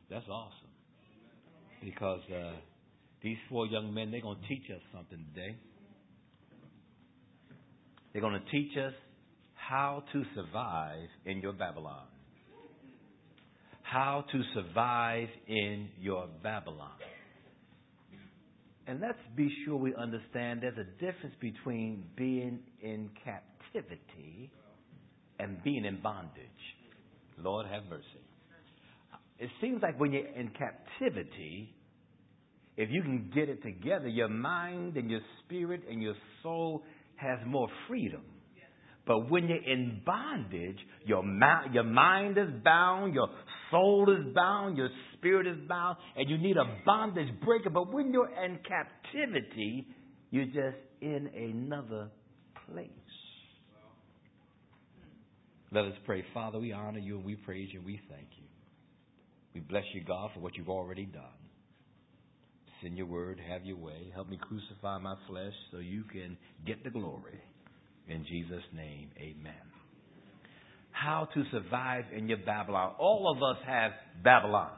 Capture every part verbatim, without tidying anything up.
That's awesome. Because uh, these four young men, they're going to teach us something today. They're going to teach us how to survive in your Babylon. How to survive in your Babylon. And let's be sure we understand there's a difference between being in captivity and being in bondage. Lord have mercy. It seems like when you're in captivity, if you can get it together, your mind and your spirit and your soul has more freedom. But when you're in bondage, your, ma- your mind is bound, your soul is bound, your spirit is bound, and you need a bondage breaker. But when you're in captivity, you're just in another place. Let us pray. Father, we honor you and we praise you and we thank you. We bless you, God, for what you've already done. Send your word, have your way. Help me crucify my flesh so you can get the glory. In Jesus' name, amen. How to survive in your Babylon. All of us have Babylons.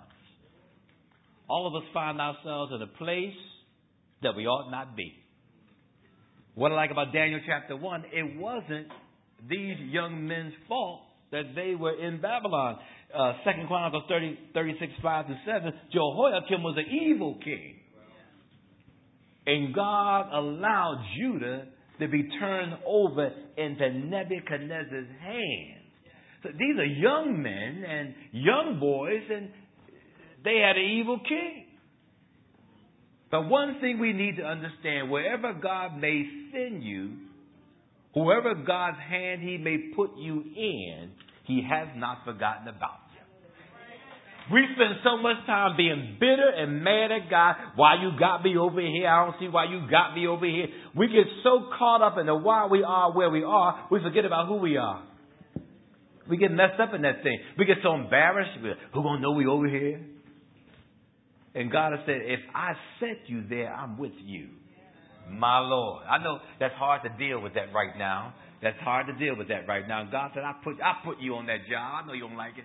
All of us find ourselves in a place that we ought not be. What I like about Daniel chapter one, it wasn't these young men's fault that they were in Babylon. Uh, Second Chronicles thirty, thirty-six, five to seven, Jehoiakim was an evil king. And God allowed Judah to be turned over into Nebuchadnezzar's hands. So these are young men and young boys, and they had an evil king. But one thing we need to understand, wherever God may send you, whoever God's hand he may put you in, he has not forgotten about you. We spend so much time being bitter and mad at God. Why you got me over here? I don't see why you got me over here. We get so caught up in the why we are where we are, we forget about who we are. We get messed up in that thing. We get so embarrassed. We're, who gonna know we over here? And God has said, if I set you there, I'm with you. My Lord. I know that's hard to deal with that right now. That's hard to deal with that right now. And God said, I put I put you on that job. I know you don't like it.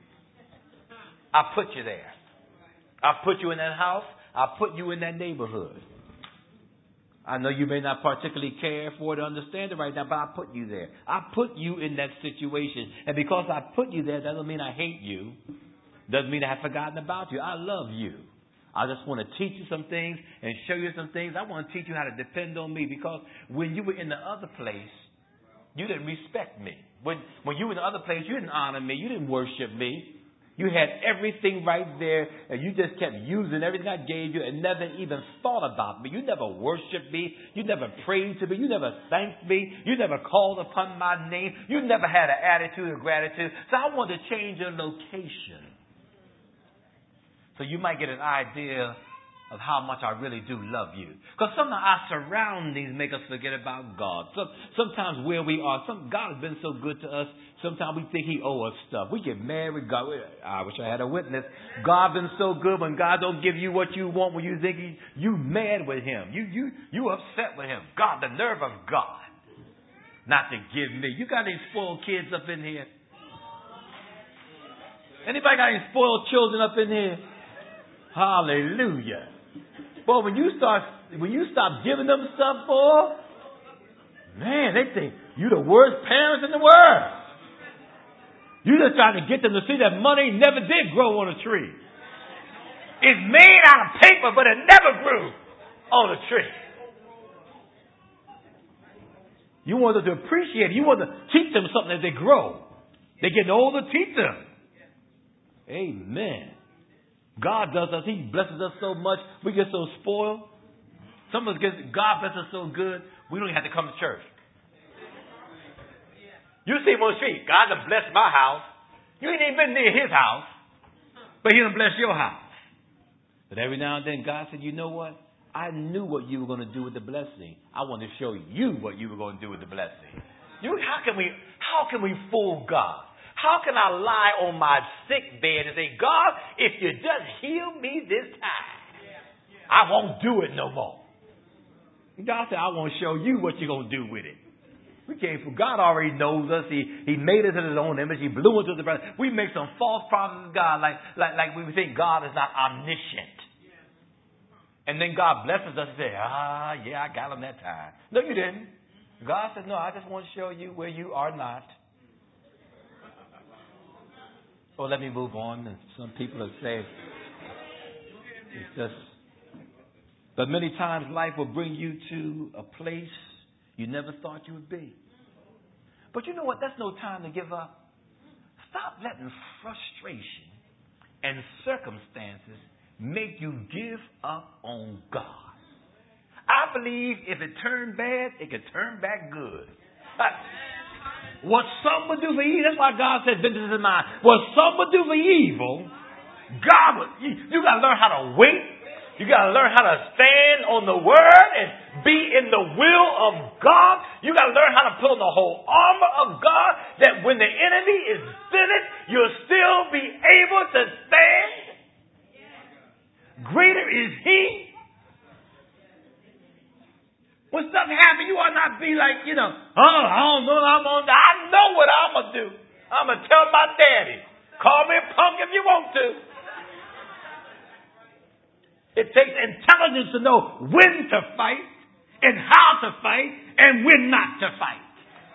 I put you there. I put you in that house. I put you in that neighborhood. I know you may not particularly care for it or understand it right now, but I put you there. I put you in that situation. And because I put you there, doesn't mean I hate you. Doesn't mean I have forgotten about you. I love you. I just want to teach you some things and show you some things. I want to teach you how to depend on me, because when you were in the other place, you didn't respect me. When, when you were in the other place, you didn't honor me. You didn't worship me. You had everything right there, and you just kept using everything I gave you and never even thought about me. You never worshiped me. You never prayed to me. You never thanked me. You never called upon my name. You never had an attitude of gratitude. So I want to change your location. So you might get an idea of how much I really do love you. Because sometimes our surroundings make us forget about God. Some, sometimes where we are, some, God has been so good to us, sometimes we think he owes us stuff. We get mad with God. I wish I had a witness. God been so good when God don't give you what you want, when you think he, you mad with him. You, you, you upset with him. God, the nerve of God not to give me. You got any spoiled kids up in here? Anybody got any spoiled children up in here? Hallelujah. Boy, when you start, when you stop giving them stuff for, man, they think you the worst parents in the world. You just trying to get them to see that money never did grow on a tree. It's made out of paper, but it never grew on a tree. You want them to appreciate it. You want to teach them something as they grow. They get older, teach them. Amen. God does us. He blesses us so much. We get so spoiled. Some of us get, God blesses us so good, we don't even have to come to church. You see him on the street. God done blessed my house. You ain't even been near his house, but he done blessed your house. But every now and then, God said, you know what? I knew what you were going to do with the blessing. I want to show you what you were going to do with the blessing. You, how can we, how can we fool God? How can I lie on my sick bed and say, God, if you just heal me this time, I won't do it no more. God said, I want to show you what you're going to do with it. We came from God already knows us. He He made us in His own image. He blew into the breath. We make some false promises of God, like like like we think God is not omniscient. And then God blesses us and says, ah, yeah, I got him that time. No, you didn't. God said, no, I just want to show you where you are not. Oh, let me move on. Some people have said it's just. But many times life will bring you to a place you never thought you would be. But you know what? That's no time to give up. Stop letting frustration and circumstances make you give up on God. I believe if it turned bad, it could turn back good. What some would do for evil, that's why God said, vengeance is mine. What some would do for evil, God would. You, you got to learn how to wait. You got to learn how to stand on the word and be in the will of God. You got to learn how to put on the whole armor of God, that when the enemy is finished, you'll still be able to stand. Greater is He. When stuff happens, you ought not be like, you know, oh, I don't know what I'm going to do. I know what I'm going to do. I'm going to tell my daddy. Call me a punk if you want to. It takes intelligence to know when to fight and how to fight and when not to fight.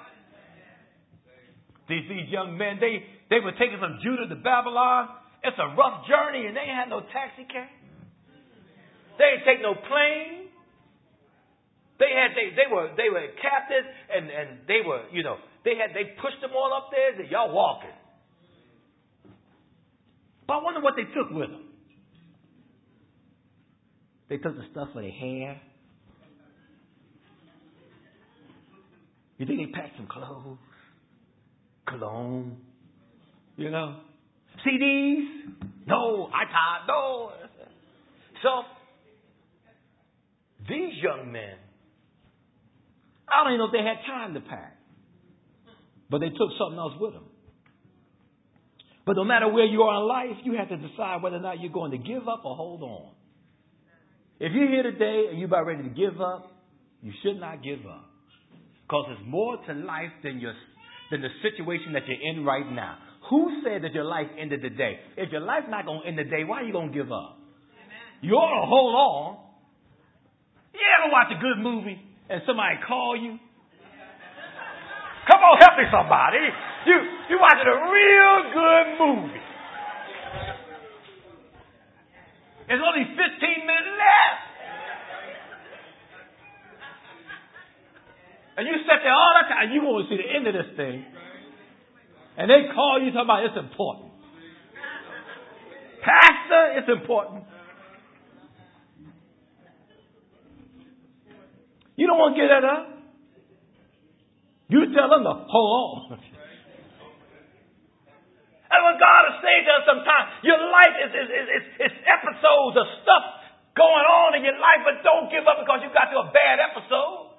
These, these young men, they, they were taken from Judah to Babylon. It's a rough journey, and they ain't had no taxi cab. They didn't take no plane. They had they they were they were captives, and, and they were, you know, they had they pushed them all up there. Said, y'all walking. But I wonder what they took with them. They took the stuff for their hair. You think they packed some clothes? Cologne? You know? C Ds? No. iPod? No. So, these young men, I don't even know if they had time to pack. But they took something else with them. But no matter where you are in life, you have to decide whether or not you're going to give up or hold on. If you're here today and you're about ready to give up, you should not give up. Because there's more to life than your than the situation that you're in right now. Who said that your life ended today? If your life's not going to end today, why are you going to give up? Amen. You ought to hold on. You ever watch a good movie and somebody call you? Come on, help me somebody. You, you watching a real good movie. There's only fifteen minutes left. And you sit there all the time. You want to see the end of this thing. And they call you talking about it's important. Pastor, it's important. You don't want to get that up. You tell them to hold on. And what God is saying to us sometimes, your life is, is, is, is, is episodes of stuff going on in your life, but don't give up because you got to a bad episode.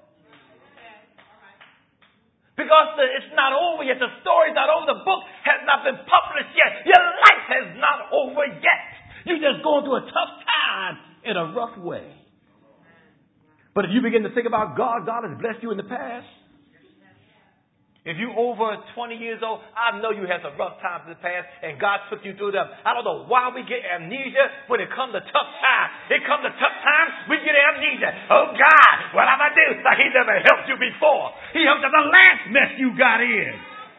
Because the, it's not over yet. The story's not over. The book has not been published yet. Your life has not over yet. You're just going through a tough time in a rough way. But if you begin to think about God, God has blessed you in the past. If you're over twenty years old, I know you had some rough times in the past, and God took you through them. I don't know why we get amnesia when it comes to tough times. It comes to tough times, we get amnesia. Oh, God, what have I done? Like He never helped you before. He helped you the last mess you got in.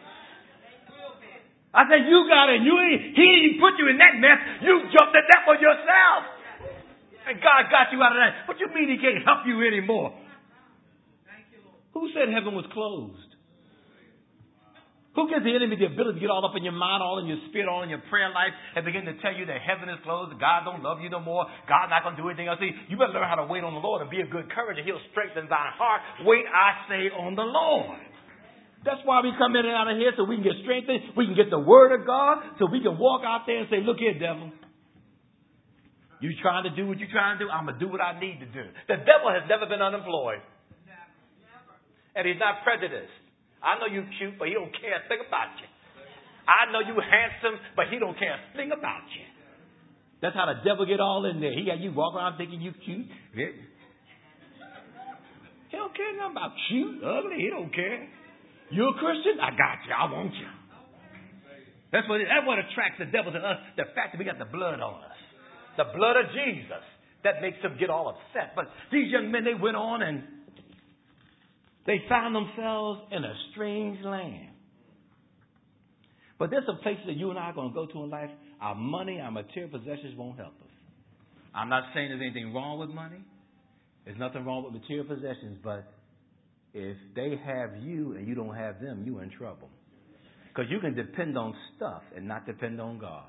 I said, you got in. You ain't, He didn't put you in that mess. You jumped at that for yourself. And God got you out of that. What you mean He can't help you anymore? Who said heaven was closed? Who gives the enemy the ability to get all up in your mind, all in your spirit, all in your prayer life, and begin to tell you that heaven is closed, God don't love you no more, God not going to do anything else? See, you better learn how to wait on the Lord and be of good courage, and He'll strengthen thy heart. Wait, I say, on the Lord. That's why we come in and out of here, so we can get strengthened, we can get the word of God, so we can walk out there and say, look here, devil. You trying to do what you're trying to do? I'm going to do what I need to do. The devil has never been unemployed. And he's not prejudiced. I know you cute, but he don't care a thing about you. I know you handsome, but he don't care a thing about you. That's how the devil get all in there. He got you walk around thinking you cute. He don't care nothing about cute, ugly. He don't care. You a Christian? I got you. I want you. That's what, that's what attracts the devil to us. The fact that we got the blood on us. The blood of Jesus. That makes them get all upset. But these young men, they went on and they found themselves in a strange land. But there's some places that you and I are going to go to in life. Our money, our material possessions won't help us. I'm not saying there's anything wrong with money. There's nothing wrong with material possessions. But if they have you and you don't have them, you're in trouble. Because you can depend on stuff and not depend on God.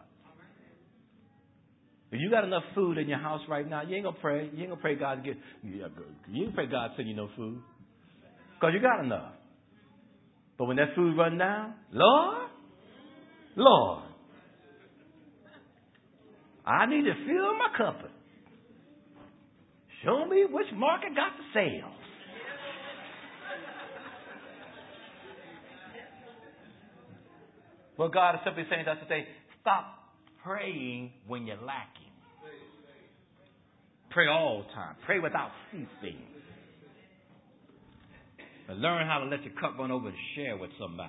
If you got enough food in your house right now, you ain't going to pray. You ain't going to pray God to get, you ain't pray God send you no food. Because you got enough. But when that food run down, Lord, Lord, I need to fill my cupboard. Show me which market got the sales. Well, God is simply saying to us today, stop praying when you're lacking. Pray all the time. Pray without ceasing. But learn how to let your cup run over and share with somebody.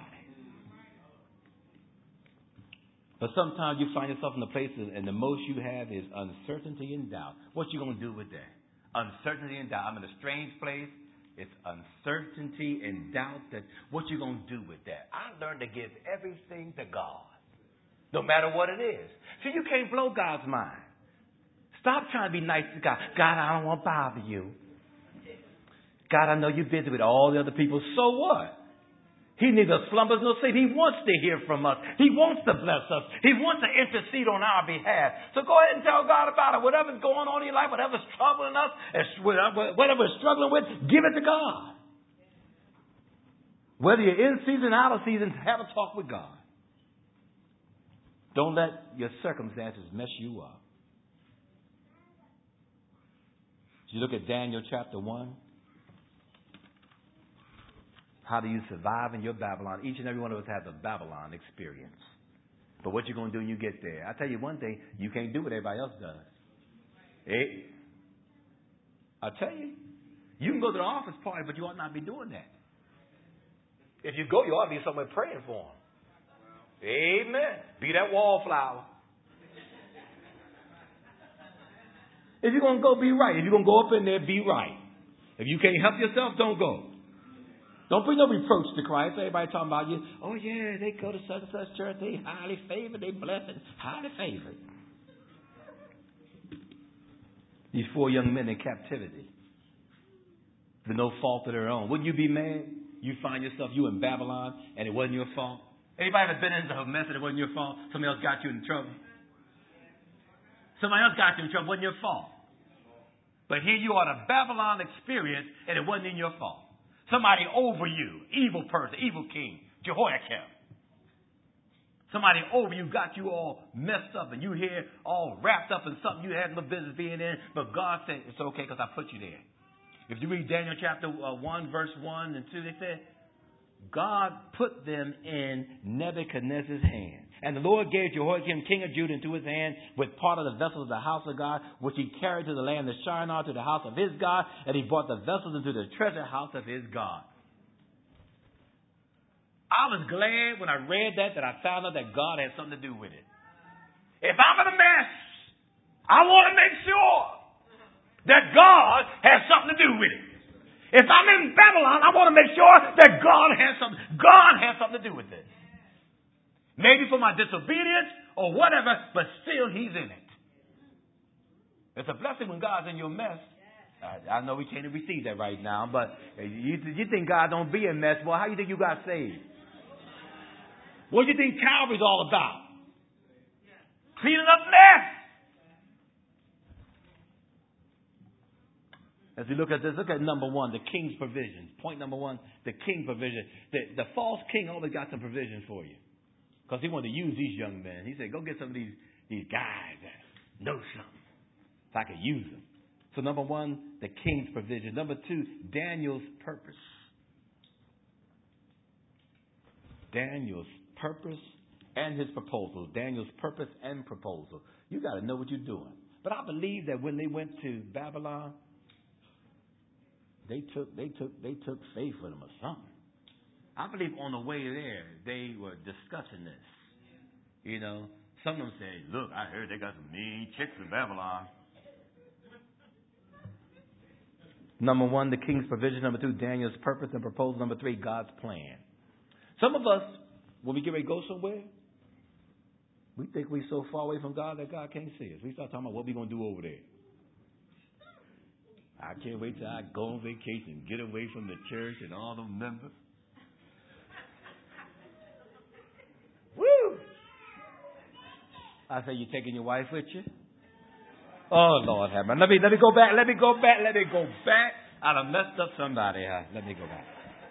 But sometimes you find yourself in a place and the most you have is uncertainty and doubt. What you going to do with that? Uncertainty and doubt. I'm in a strange place. It's uncertainty and doubt. That what you going to do with that? I learned to give everything to God. No matter what it is. See, you can't blow God's mind. Stop trying to be nice to God. God, I don't want to bother you. God, I know you're busy with all the other people. So what? He neither slumbers nor sleep. He wants to hear from us. He wants to bless us. He wants to intercede on our behalf. So go ahead and tell God about it. Whatever's going on in your life, whatever's troubling us, whatever we're struggling with, give it to God. Whether you're in season, out of season, have a talk with God. Don't let your circumstances mess you up. You look at Daniel chapter one. How do you survive in your Babylon? Each and every one of us has a Babylon experience. But what you're going to do when you get there? I tell you one thing, you can't do what everybody else does. Hey, I tell you, you can go to the office party, but you ought not be doing that. If you go, you ought to be somewhere praying for them. Amen. Be that wallflower. If you're going to go, be right. If you're going to go up in there, be right. If you can't help yourself, don't go. Don't bring no reproach to Christ. Everybody talking about you. Oh, yeah, they go to such and such church. They highly favored. They blessed and highly favored. These four young men in captivity. For no fault of their own. Wouldn't you be mad? You find yourself, you in Babylon, and it wasn't your fault. Anybody ever been into a mess and it wasn't your fault? Somebody else got you in trouble. Somebody else got you in trouble. It wasn't your fault. But here you are, a Babylon experience, and it wasn't in your fault. Somebody over you, evil person, evil king, Jehoiakim. Somebody over you got you all messed up, and you here all wrapped up in something you had no business being in. But God said, it's okay because I put you there. If you read Daniel chapter one, verse one and two, they said, God put them in Nebuchadnezzar's hand. And the Lord gave Jehoiakim, king of Judah, into his hand with part of the vessels of the house of God, which he carried to the land of Shinar, to the house of his God, and he brought the vessels into the treasure house of his God. I was glad when I read that, that I found out that God had something to do with it. If I'm in a mess, I want to make sure that God has something to do with it. If I'm in Babylon, I want to make sure that God has something, God has something to do with this. Maybe for my disobedience or whatever, but still he's in it. It's a blessing when God's in your mess. I, I know we can't receive that right now, but you, you think God don't be in mess. Well, how do you think you got saved? What do you think Calvary's all about? Cleaning up mess. As we look at this, look at number one, the king's provisions. Point number one, the king provision. The, the false king always got some provision for you. Because he wanted to use these young men. He said, go get some of these, these guys that know something. If I could use them. So number one, the king's provision. Number two, Daniel's purpose. Daniel's purpose and his proposal. Daniel's purpose and proposal. You got to know what you're doing. But I believe that when they went to Babylon, they took they took they took faith with them or something. I believe on the way there, they were discussing this. You know, some of them said, look, I heard they got some mean chicks in Babylon. Number one, the king's provision. Number two, Daniel's purpose and proposal. Number three, God's plan. Some of us, when we get ready to go somewhere, we think we're so far away from God that God can't see us. We start talking about what we're going to do over there. I can't wait till I go on vacation, get away from the church and all the members. Woo! I say, you taking your wife with you? Oh, Lord have mercy. Let me, let me go back. Let me go back. Let me go back. I done messed up somebody. Huh? Let me go back.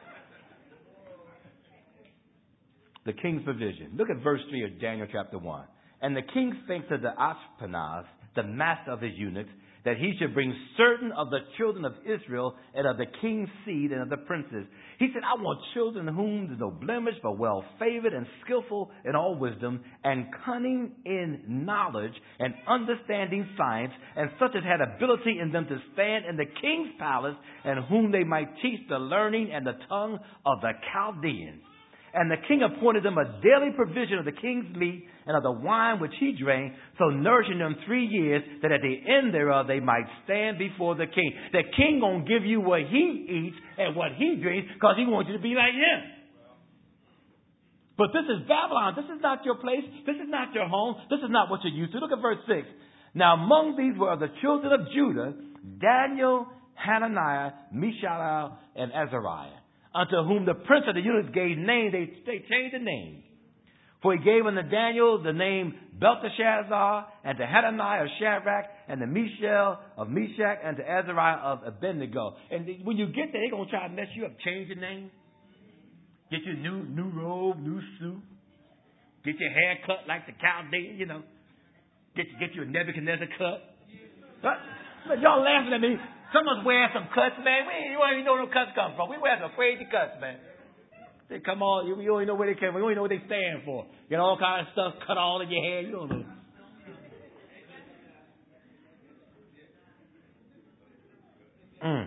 The king's provision. Look at verse three of Daniel chapter one. And the king spake to the Ashpenaz, the master of his eunuchs, that he should bring certain of the children of Israel and of the king's seed and of the princes. He said, I want children whom there's no blemish, but well favored and skillful in all wisdom and cunning in knowledge and understanding science, and such as had ability in them to stand in the king's palace, and whom they might teach the learning and the tongue of the Chaldeans. And the king appointed them a daily provision of the king's meat and of the wine which he drank, so nourishing them three years, that at the end thereof they might stand before the king. The king gonna give you what he eats and what he drinks, because he wants you to be like him. But this is Babylon. This is not your place. This is not your home. This is not what you're used to. Look at verse six. Now among these were of the children of Judah, Daniel, Hananiah, Mishael, and Azariah, unto whom the prince of the eunuchs gave name. They, they changed the name. For he gave unto Daniel the name Belteshazzar, and to Hananiah of Shadrach, and to Mishael of Meshach, and to Azariah of Abednego. And when you get there, they're going to try to mess you up. Change your name. Get your new new robe, new suit. Get your hair cut like the Chaldean, you know. Get, get you a Nebuchadnezzar cut. But, but y'all laughing at me. Some of us wear some cuts, man. We ain't, you don't even know where those cuts come from. We wear some crazy cuts, man. They come all, you, you don't even know where they come from. You don't even know what they stand for. Get all kind of stuff cut all in your hair. You don't know. Mm.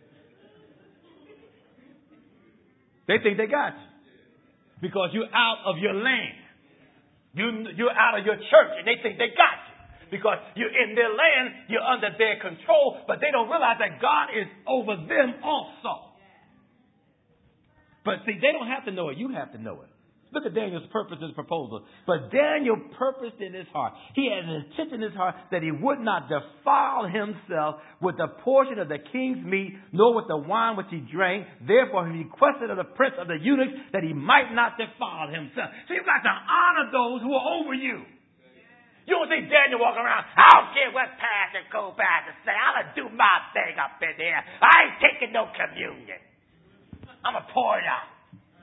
They think they got you because you're out of your land. You, you're out of your church, and they think they got you. Because you're in their land, you're under their control, but they don't realize that God is over them also. But see, they don't have to know it. You have to know it. Look at Daniel's purpose and proposal. But Daniel purposed in his heart. He had an intent in his heart that he would not defile himself with the portion of the king's meat, nor with the wine which he drank. Therefore, he requested of the prince of the eunuchs that he might not defile himself. So you've got to honor those who are over you. You don't see Daniel walking around, I don't care what Pastor Cobain to say. I'm going to do my thing up in there. I ain't taking no communion. I'm going to pour it out.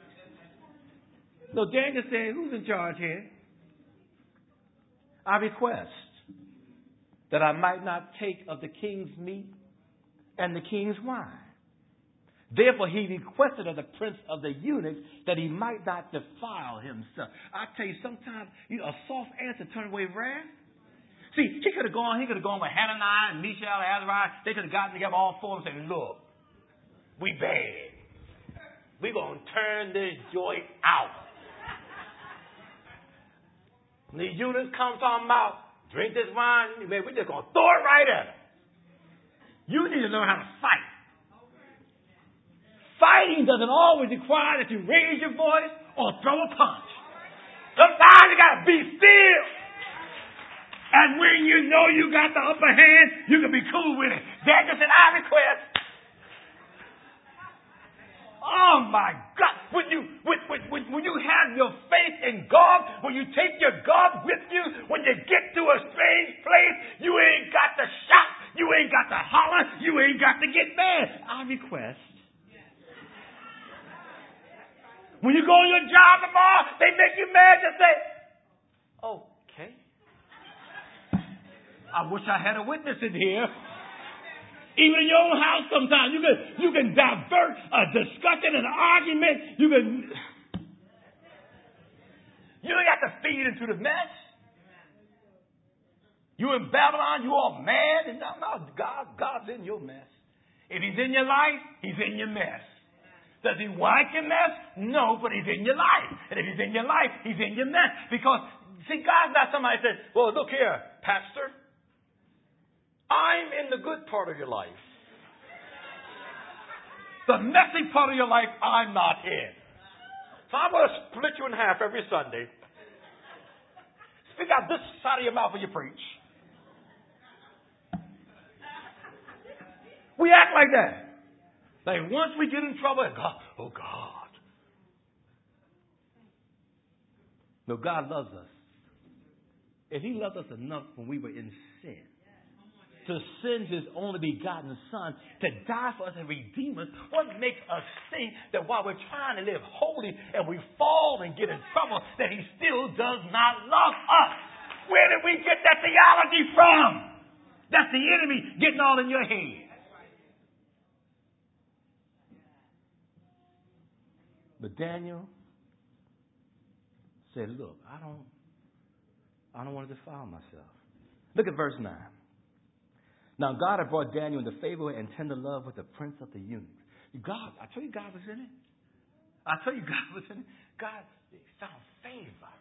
So Daniel said, who's in charge here? I request that I might not take of the king's meat and the king's wine. Therefore, he requested of the prince of the eunuchs that he might not defile himself. I tell you, sometimes you know, a soft answer turns away wrath. See, he could have gone, he could have gone with Hananiah and Mishael and Azariah. They could have gotten together all four and said, look, we bad. We're going to turn this joint out. When the eunuchs come talking about, drink this wine, man, we're just going to throw it right at them. You need to learn how to fight. Fighting doesn't always require that you raise your voice or throw a punch. Sometimes you got to be still. And when you know you got the upper hand, you can be cool with it. Daniel said, I request. Oh my God. When you, when, when, when you have your faith in God, when you take your God with you, when you get to a strange place, you ain't got to shout. You ain't got to holler. You ain't got to get mad. I request. When you go on your job tomorrow, they make you mad, just say, okay. I wish I had a witness in here. Even in your own house sometimes, you can, you can divert a discussion, an argument. You can, you don't have to feed into the mess. You in Babylon, you all mad. And no, no, God, God's in your mess. If he's in your life, he's in your mess. Does he like your mess? No, but he's in your life. And if he's in your life, he's in your mess. Because, see, God's not somebody that says, well, look here, Pastor. I'm in the good part of your life. The messy part of your life, I'm not in. So I'm going to split you in half every Sunday. Stick out this side of your mouth when you preach. We act like that. Like once we get in trouble, God, oh God. No, God loves us. If he loved us enough when we were in sin, to send his only begotten Son to die for us and redeem us, what makes us think that while we're trying to live holy and we fall and get in trouble, that he still does not love us? Where did we get that theology from? That's the enemy getting all in your head. But Daniel said, look, I don't, I don't want to defile myself. Look at verse nine. Now, God had brought Daniel into favor and tender love with the prince of the eunuchs. God, I tell you, God was in it. I tell you, God was in it. God found favor.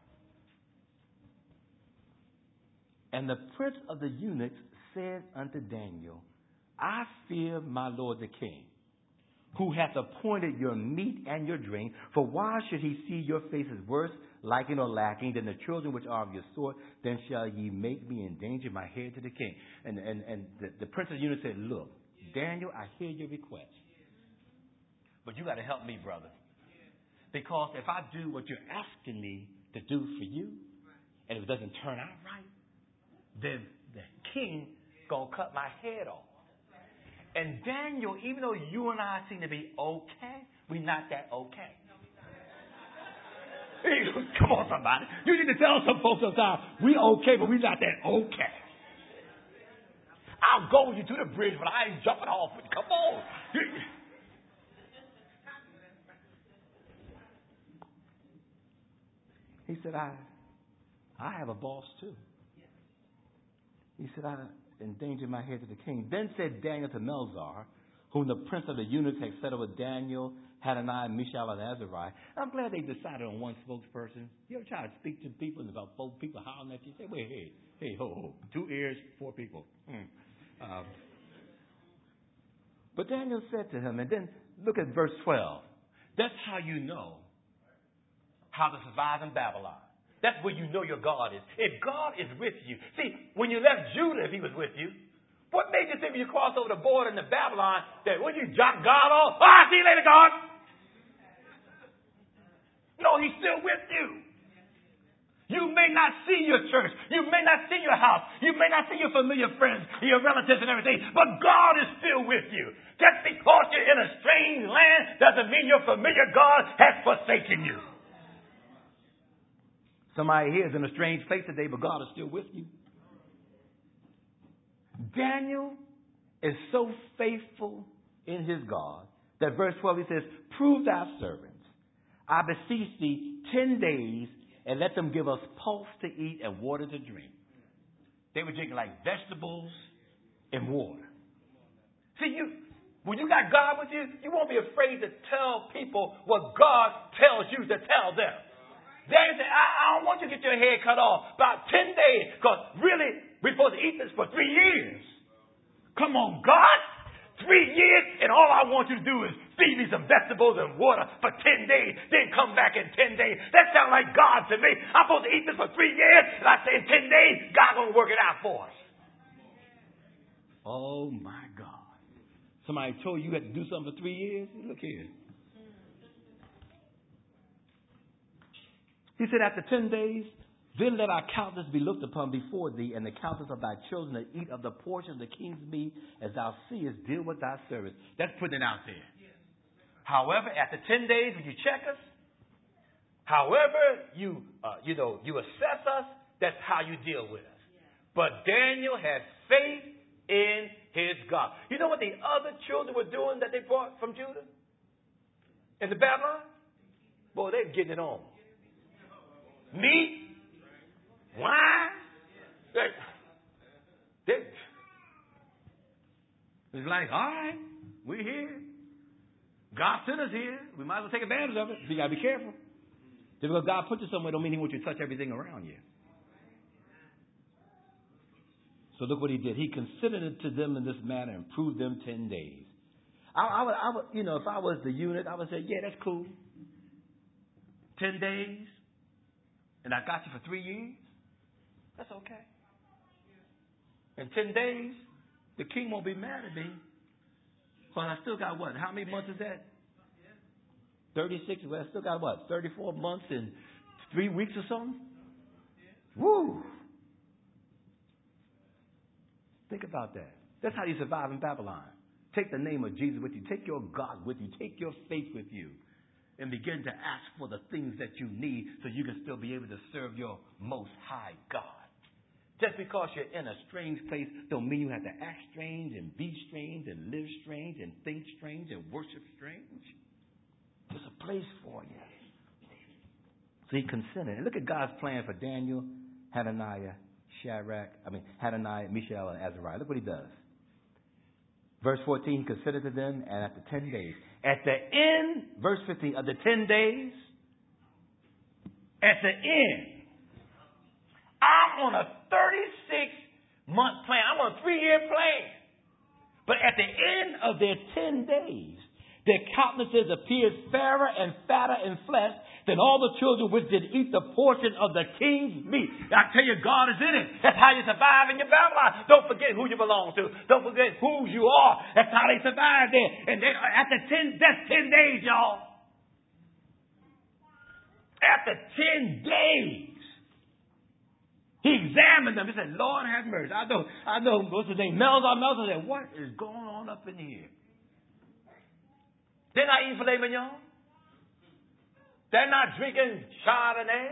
And the prince of the eunuchs said unto Daniel, I fear my lord the king, who hath appointed your meat and your drink. For why should he see your faces worse, lacking or lacking, than the children which are of your sort? Then shall ye make me endanger my head to the king. And and, and the, the prince of the eunuchs said, look, Daniel, I hear your request. But you got to help me, brother. Because if I do what you're asking me to do for you, and if it doesn't turn out right, then the king going to cut my head off. And Daniel, even though you and I seem to be okay, we're not that okay. Come on, somebody. You need to tell some folks sometimes, we okay, but we're not that okay. I'll go with you to the bridge, but I ain't jumping off with you. Come on. He said, I, I have a boss too. He said, I endanger my head to the king. Then said Daniel to Melzar, whom the prince of the eunuchs had settled with Daniel, Hananiah, Mishael, and Azariah. I'm glad they decided on one spokesperson. You ever try to speak to people and about four people howling at you? Say, wait, hey, hey, ho, ho. Two ears, four people. Mm. Um, but Daniel said to him, and then look at verse twelve. That's how you know how to survive in Babylon. That's where you know your God is. If God is with you. See, when you left Judah, if he was with you, what made you think when you crossed over the border into Babylon that when you drop God off, ah, see you later, God? No, he's still with you. You may not see your church. You may not see your house. You may not see your familiar friends, your relatives and everything, but God is still with you. Just because you're in a strange land doesn't mean your familiar God has forsaken you. Somebody here is in a strange place today, but God is still with you. Daniel is so faithful in his God that verse twelve, he says, prove thy servants. I beseech thee ten days, and let them give us pulse to eat and water to drink. They were drinking like vegetables and water. See, you when you got God with you, you won't be afraid to tell people what God tells you to tell them. Daniel said, I, I don't want you to get your head cut off about ten days, because really, we're supposed to eat this for three years. Come on, God. Three years, and all I want you to do is feed me some vegetables and water for ten days, then come back in ten days. That sounds like God to me. I'm supposed to eat this for three years, and I say in ten days, God's going to work it out for us. Oh, my God. Somebody told you you had to do something for three years? Look here. He said, after ten days, then let our countenance be looked upon before thee, and the countenance of thy children that eat of the portion of the king's meat, as thou seest, deal with thy servants. That's putting it out there. Yes. However, after ten days, when you check us, however you, uh, you know, you assess us, that's how you deal with us. Yes. But Daniel had faith in his God. You know what the other children were doing that they brought from Judah? In the Babylon? Boy, they're getting it on. Meat. Wine? They, they, it's like, all right, we're here. God sent us here. We might as well take advantage of it. So you got to be careful. Just because God put you somewhere don't mean he wants you to touch everything around you. So look what he did. He considered it to them in this manner and proved them ten days. I, I, would, I would, you know, if I was the unit, I would say, yeah, that's cool. Ten days, and I got you for three years. That's okay. In ten days, the king won't be mad at me. But I still got what? How many months is that? thirty-six. Well, I still got what? thirty-four months and three weeks or something? Woo! Think about that. That's how you survive in Babylon. Take the name of Jesus with you. Take your God with you. Take your faith with you. And begin to ask for the things that you need so you can still be able to serve your most high God. Just because you're in a strange place don't mean you have to act strange and be strange and live strange and think strange and worship strange. There's a place for you. So he consented. And look at God's plan for Daniel, Hananiah, Shadrach, I mean, Hananiah, Mishael, and Azariah. Look what he does. Verse fourteen, he considered to them, and after ten days, at the end, verse fifteen, of the ten days, at the end, I'm on a thirty-six month plan. I'm on a three-year plan. But at the end of their ten days, their countenances appeared fairer and fatter in flesh than all the children which did eat the portion of the king's meat. I tell you, God is in it. That's how you survive in your Babylon. Don't forget who you belong to. Don't forget who you are. That's how they survive there. And they, after ten, that's ten days, y'all. After ten days, he examined them. He said, Lord have mercy. I know, I know, what's his name? Melzar, Melzar said, what is going on up in here? They're not eating filet mignon. They're not drinking Chardonnay.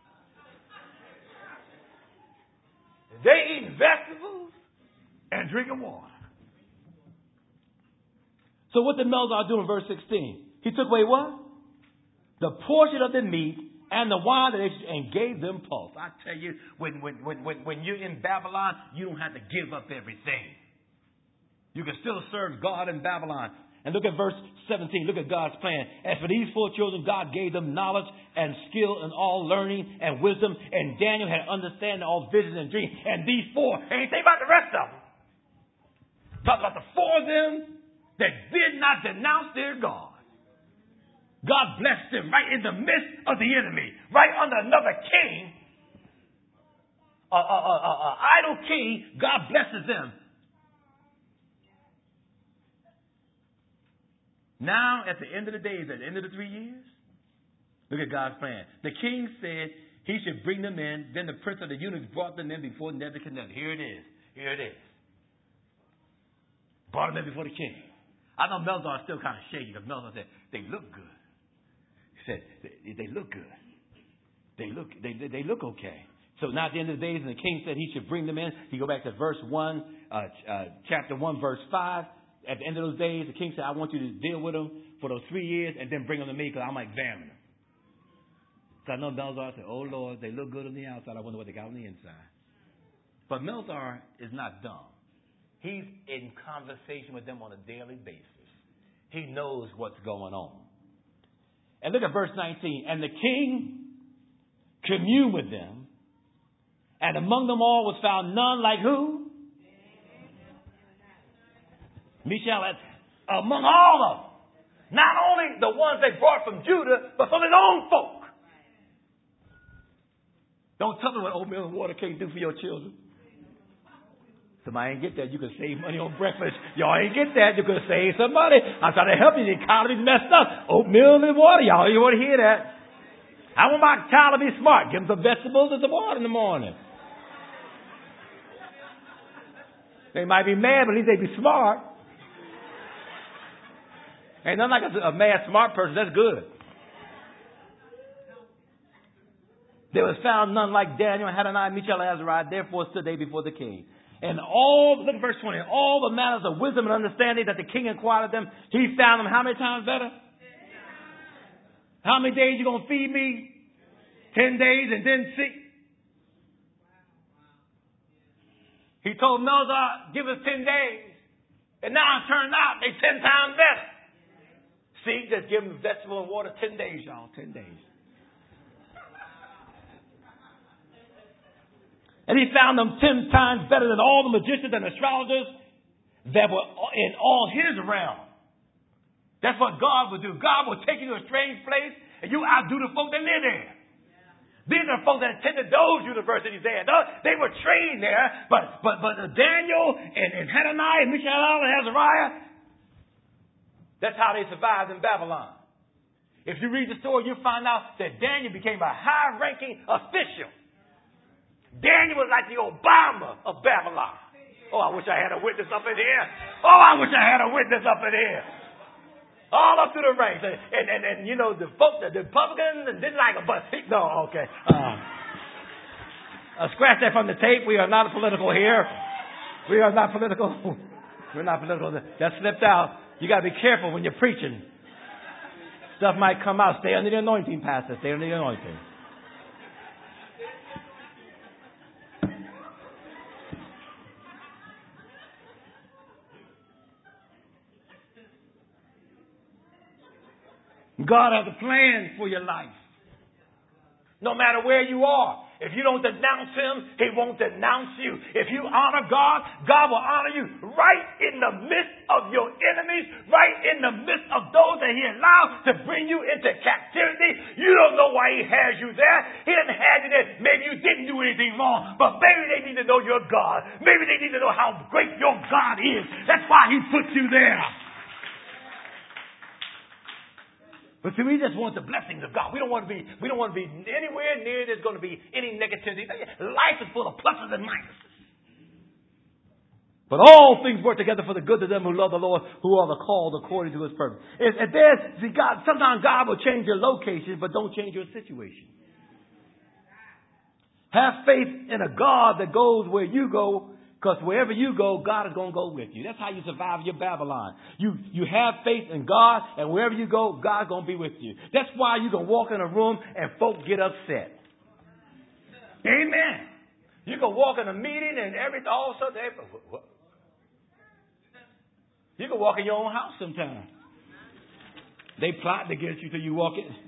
They eating vegetables and drinking water. So what did Melzar do in verse sixteen? He took away what? The portion of the meat and the wine that they, and gave them pulse. I tell you, when, when, when, when, when you're in Babylon, you don't have to give up everything. You can still serve God in Babylon. And look at verse seventeen. Look at God's plan. As for these four children, God gave them knowledge and skill in all learning and wisdom. And Daniel had understanding of all visions and dreams. And these four, ain't think about the rest of them. Talk about the four of them that did not denounce their God. God blessed them right in the midst of the enemy, right under another king, a, a, a, a, a idol king. God blesses them. Now, at the end of the days, at the end of the three years, look at God's plan. The king said he should bring them in. Then the prince of the eunuchs brought them in before Nebuchadnezzar. Here it is. Here it is. Brought them in before the king. I know Melzar is still kind of shaky because Melzar said, they look good. He said, they, they look good. They look, they, they look okay. So now at the end of the days, and the king said he should bring them in. You go back to verse one, uh, uh, chapter one, verse five. At the end of those days, the king said, I want you to deal with them for those three years and then bring them to me because I'm going to examine them. So I know Melzar said, oh, Lord, they look good on the outside. I wonder what they got on the inside. But Melzar is not dumb. He's in conversation with them on a daily basis. He knows what's going on. And look at verse nineteen. And the king communed with them, and among them all was found none like who? Mishael, among all of them. Not only the ones they brought from Judah, but from his own folk. Don't tell them what oatmeal and water can't do for your children. Somebody ain't get that. You can save money on breakfast. Y'all ain't get that. You can save some money. I'm trying to help you. The economy's messed up. Oatmeal and water. Y'all you want to hear that. I want my child to be smart. Give them some vegetables and some water in the morning. They might be mad, but at least they be smart. Ain't nothing like a, a mad, smart person. That's good. There was found none like Daniel, Hananiah, Mishael, and Azariah. Therefore stood they before the king. And all, look at verse twenty. All the matters of wisdom and understanding that the king inquired of them, he found them how many times better? How many days you going to feed me? Ten days and then six. He told Melzar, give us ten days. And now it turned out they ten times better. See, just give them vegetable and water ten days, y'all. Ten days. And he found them ten times better than all the magicians and astrologers that were in all his realm. That's what God would do. God will take you to a strange place and you outdo the folk that live there. These are folks that attended those universities there. They were trained there, but but but Daniel and, and Hananiah and Mishael and Azariah, that's how they survived in Babylon. If you read the story, you'll find out that Daniel became a high-ranking official. Daniel was like the Obama of Babylon. Oh, I wish I had a witness up in here. Oh, I wish I had a witness up in here. All up through the ranks. And, and, and, and you know, the folk, the Republicans didn't like him, but no, okay. Uh, uh, scratch that from the tape. We are not political here. We are not political. We're not political. That slipped out. You got to be careful when you're preaching. Stuff might come out. Stay under the anointing, Pastor. Stay under the anointing. God has a plan for your life. No matter where you are. If you don't denounce Him, He won't denounce you. If you honor God, God will honor you right in the midst of your enemies, right in the midst of those that He allows to bring you into captivity. You don't know why He has you there. He didn't have you there. Maybe you didn't do anything wrong, but maybe they need to know your God. Maybe they need to know how great your God is. That's why He put you there. But see, we just want the blessings of God. We don't want to be, we don't want to be anywhere near there's going to be any negativity. Life is full of pluses and minuses. But all things work together for the good of them who love the Lord, who are the called according to His purpose. And there's, see, God, sometimes God will change your location, but don't change your situation. Have faith in a God that goes where you go, because wherever you go, God is going to go with you. That's how you survive your Babylon. You you have faith in God, and wherever you go, God's going to be with you. That's why you can walk in a room and folk get upset. Amen. You can walk in a meeting and everything, all of a sudden, you can walk in your own house sometimes. They plot to get you till you walk in.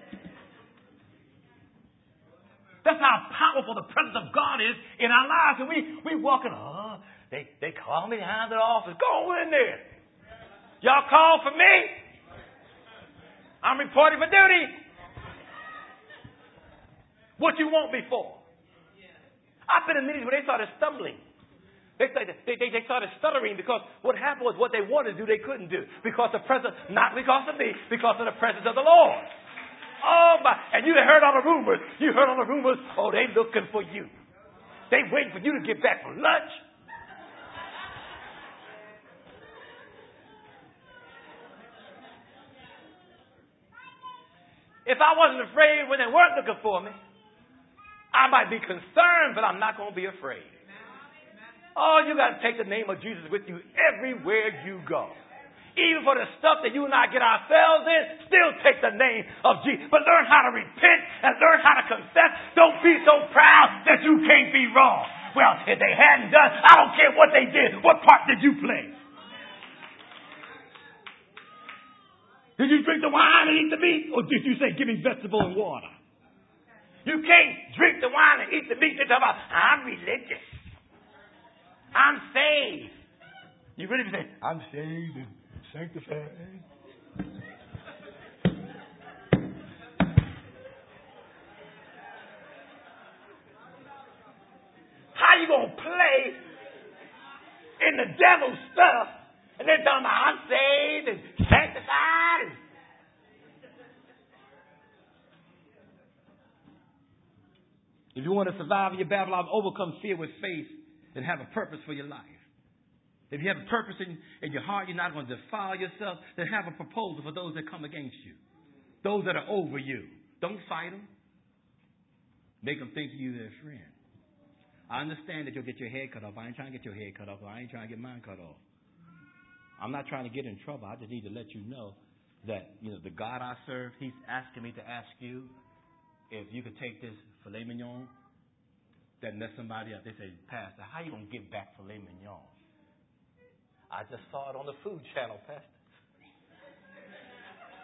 That's how powerful the presence of God is in our lives. And we, we walk in, oh, they, they call me down to the office. Go in there. Y'all call for me. I'm reporting for duty. What you want me for? I've been in meetings where they started stumbling. They, they, they, they started stuttering because what happened was what they wanted to do, they couldn't do. Because the presence, not because of me, because of the presence of the Lord. Oh, my. And you heard all the rumors. You heard all the rumors. Oh, they looking for you. They waiting for you to get back from lunch. If I wasn't afraid when they weren't looking for me, I might be concerned, but I'm not going to be afraid. Oh, you got to take the name of Jesus with you everywhere you go. Even for the stuff that you and I get ourselves in, still take the name of Jesus. But learn how to repent and learn how to confess. Don't be so proud that you can't be wrong. Well, if they hadn't done, I don't care what they did. What part did you play? Did you drink the wine and eat the meat? Or did you say, give me vegetable and water? You can't drink the wine and eat the meat and talk about, I'm religious. I'm saved. You really say, I'm saved and sanctified. How you going to play in the devil's stuff and then talking about I'm saved and sanctified? And if you want to survive in your Babylon, overcome fear with faith and have a purpose for your life. If you have a purpose in, in your heart, you're not going to defile yourself, then have a proposal for those that come against you. Those that are over you. Don't fight them. Make them think you're their friend. I understand that you'll get your head cut off. I ain't trying to get your head cut off. I ain't trying to get mine cut off. I'm not trying to get in trouble. I just need to let you know that, you know, the God I serve, He's asking me to ask you if you could take this filet mignon that messed somebody up. They say, Pastor, how you going to get back filet mignon? I just saw it on the Food Channel, Pastor.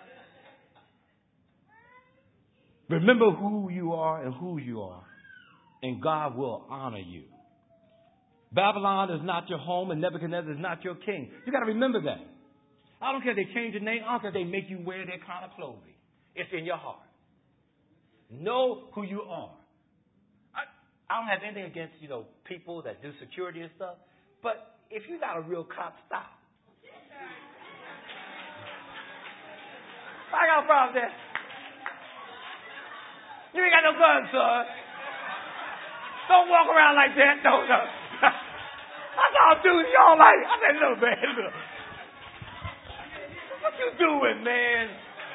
Remember who you are and who you are, and God will honor you. Babylon is not your home, and Nebuchadnezzar is not your king. You got to remember that. I don't care if they change your name. I don't care if they make you wear their kind of clothing. It's in your heart. Know who you are. I, I don't have anything against, you know, people that do security and stuff. But if you got a real cop, stop. I got a problem there. You ain't got no guns, son. Don't walk around like that. No, no. I saw dudes, y'all like, I said, look, man, look. What you doing, man?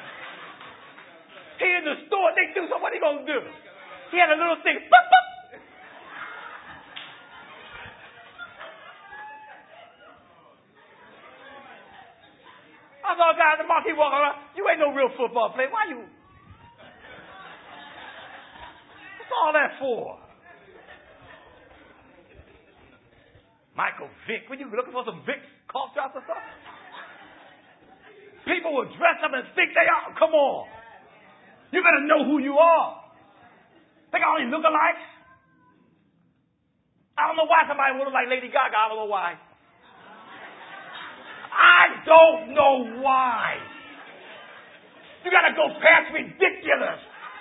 He in the store, they do something, what he gonna do? He had a little thing, boop, boop. I saw a guy in the market walking around, you ain't no real football player, why you? What's all that for? Michael Vick. What you looking for, some Vick cough drops or something? People will dress up and think they are. Come on. You better know who you are. Think all these lookalikes? I don't know why somebody would look like Lady Gaga. I don't know why. I don't know why. You got to go past ridiculous.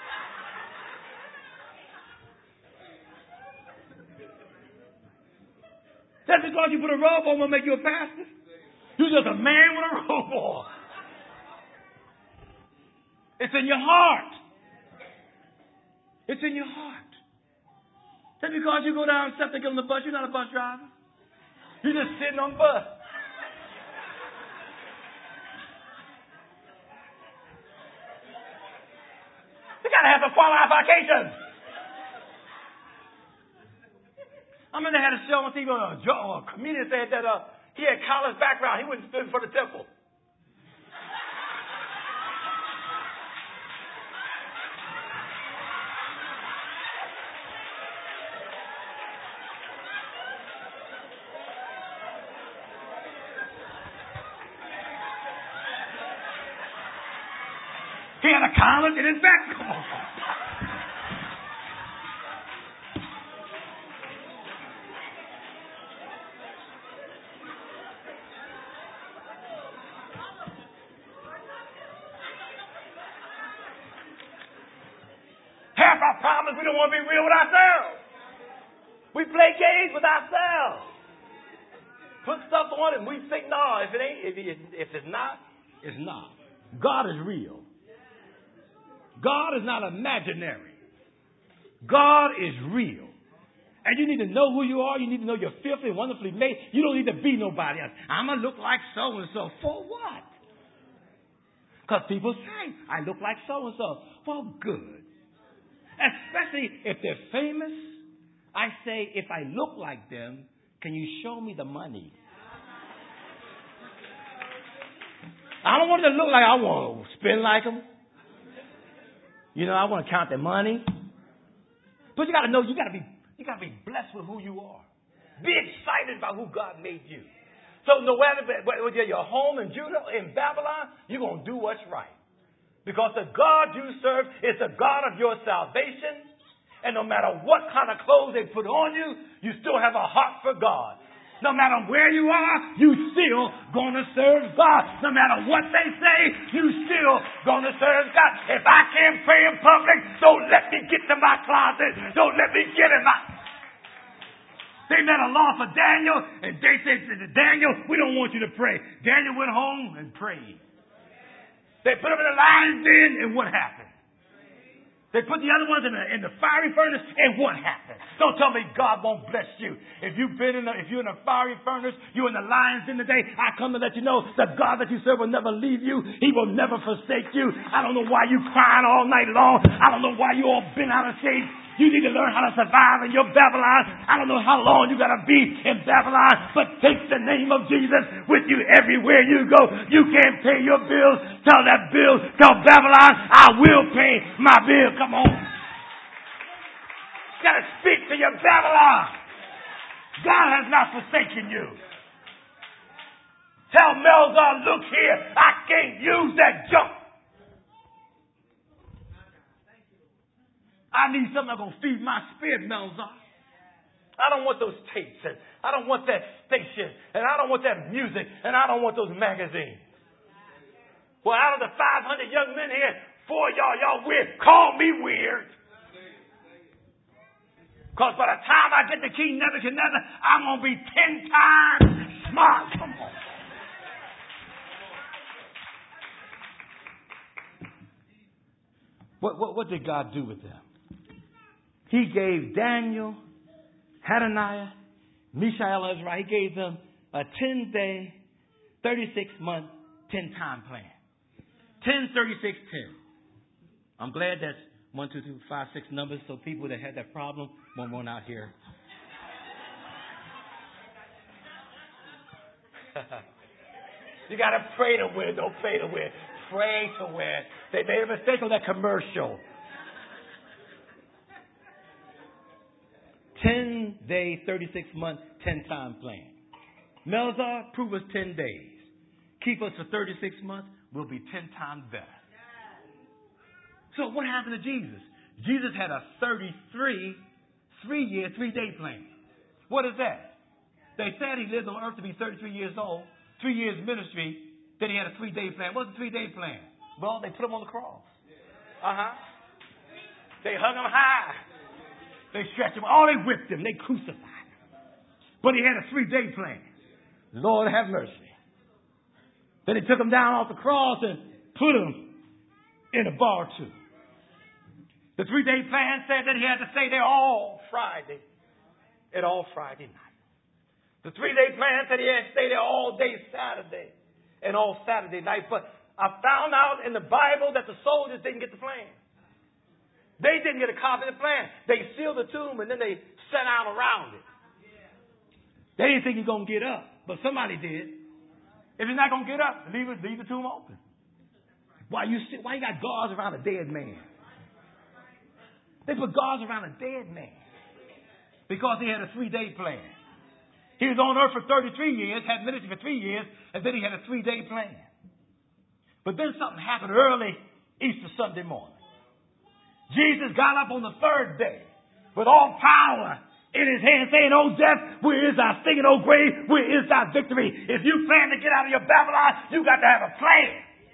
Just because you put a robe on will make you a pastor. You're just a man with a robe on. It's in your heart. It's in your heart. Just because you go down and step to get on the bus, you're not a bus driver. You're just sitting on the bus. You got to have some qualifications. I mean, they had a show on T V, a, a comedian said that uh, he had college background. He wouldn't stood for the temple. He had a college in his background. Half our problems, we don't want to be real with ourselves. We play games with ourselves. Put stuff on it and we think, no, if it ain't, if, it, if it's not, it's not. God is real. God is not imaginary. God is real. And you need to know who you are. You need to know you're fearfully and wonderfully made. You don't need to be nobody else. I'm going to look like so-and-so. For what? Because people say, I look like so-and-so. Well, good. Especially if they're famous. I say, if I look like them, can you show me the money? I don't want it to look like I want to spend like them. You know, I want to count their money. But you got to know, you got to be, you got to be blessed with who you are. Be excited about who God made you. So no matter whether you're your home in Judah, in Babylon, you're going to do what's right. Because the God you serve is the God of your salvation. And no matter what kind of clothes they put on you, you still have a heart for God. No matter where you are, you still going to serve God. No matter what they say, you still going to serve God. If I can't pray in public, don't let me get to my closet. Don't let me get in my... They made a law for Daniel, and they said to Daniel, we don't want you to pray. Daniel went home and prayed. They put him in the lion's den, and what happened? They put the other ones in the, in the fiery furnace, and what happened? Don't tell me God won't bless you. If you've been in, a, if you're in a fiery furnace, you're in the lion's den today. I come to let you know the God that you serve will never leave you. He will never forsake you. I don't know why you crying all night long. I don't know why you all been out of shape. You need to learn how to survive in your Babylon. I don't know how long you got to be in Babylon, but take the name of Jesus with you everywhere you go. You can't pay your bills. Tell that bill, tell Babylon, I will pay my bill. Come on. You got to speak to your Babylon. God has not forsaken you. Tell Melgar, look here, I can't use that junk. I need something that's going to feed my spirit, Melzar. I don't want those tapes, and I don't want that station, and I don't want that music, and I don't want those magazines. Well, out of the five hundred young men here, four of y'all, y'all weird. Call me weird. Because by the time I get to King Nebuchadnezzar, I'm going to be ten times smart. Come on. What, what, what did God do with them? He gave Daniel, Hananiah, Mishael, and Ezra, he gave them a ten-day, thirty-six month, ten-time plan. ten, thirty-six, ten. I'm glad that's one, two, three, five, six numbers, so people that had that problem won't run out here. You got to pray to win, don't pay to win. Pray to win. They made a mistake on that commercial. ten-day, thirty-six month, ten-time plan. Melzar, prove us ten days. Keep us for thirty-six months, we'll be ten times better. So what happened to Jesus? Jesus had a thirty-three, three-year, three-day plan. What is that? They said he lived on earth to be thirty-three years old, three years ministry, then he had a three-day plan. What's the three-day plan? Well, they put him on the cross. Uh-huh. They hung him high. They stretched him. Oh, they whipped him. They crucified him. But he had a three-day plan. Lord have mercy. Then they took him down off the cross and put him in a bar too. The three-day plan said that he had to stay there all Friday and all Friday night. The three-day plan said he had to stay there all day Saturday and all Saturday night. But I found out in the Bible that the soldiers didn't get the plan. They didn't get a copy of the plan. They sealed the tomb and then they sat out around it. They didn't think he's going to get up, but somebody did. If he's not going to get up, leave, it, leave the tomb open. Why you sit, why you got guards around a dead man? They put guards around a dead man because he had a three-day plan. He was on earth for thirty-three years, had ministry for three years, and then he had a three-day plan. But then something happened early Easter Sunday morning. Jesus got up on the third day with all power in his hand, saying, "Oh, death, where is thy sting? Oh, grave, where is thy victory?" If you plan to get out of your Babylon, you got to have a plan.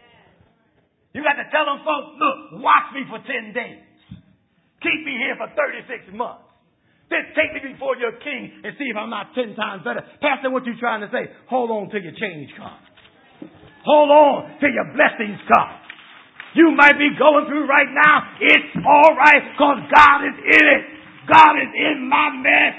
You got to tell them folks, look, watch me for ten days. Keep me here for thirty-six months. Then take me before your king and see if I'm not ten times better. Pastor, what you trying to say? Hold on till your change comes. Hold on till your blessings come. You might be going through right now. It's all right because God is in it. God is in my mess.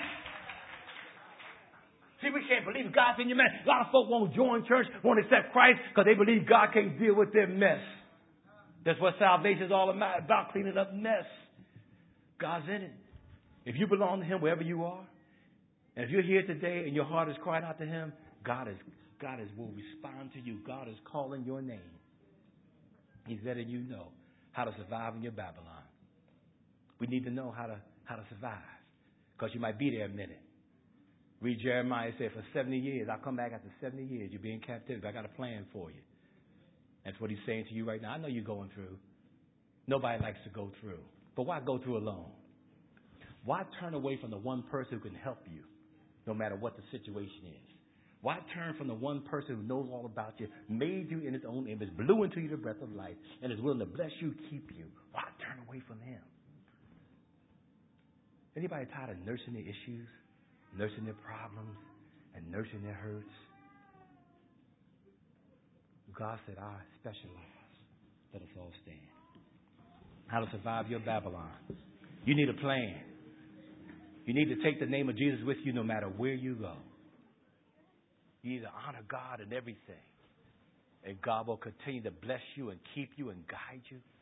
See, we can't believe God's in your mess. A lot of folk won't join church, won't accept Christ because they believe God can't deal with their mess. That's what salvation is all about, about cleaning up mess. God's in it. If you belong to him wherever you are, and if you're here today and your heart is crying out to him, God is God is will respond to you. God is calling your name. He's letting you know how to survive in your Babylon. We need to know how to how to survive because you might be there a minute. Read Jeremiah, said for seventy years. I'll come back after seventy years. You'll be in captivity. I got a plan for you. That's what he's saying to you right now. I know you're going through. Nobody likes to go through. But why go through alone? Why turn away from the one person who can help you no matter what the situation is? Why turn from the one person who knows all about you, made you in his own image, blew into you the breath of life, and is willing to bless you, keep you? Why turn away from him? Anybody tired of nursing their issues, nursing their problems, and nursing their hurts? God said, I specialize. Let us all stand. How to survive your Babylon. You need a plan. You need to take the name of Jesus with you no matter where you go. You need to honor God in everything. And God will continue to bless you and keep you and guide you.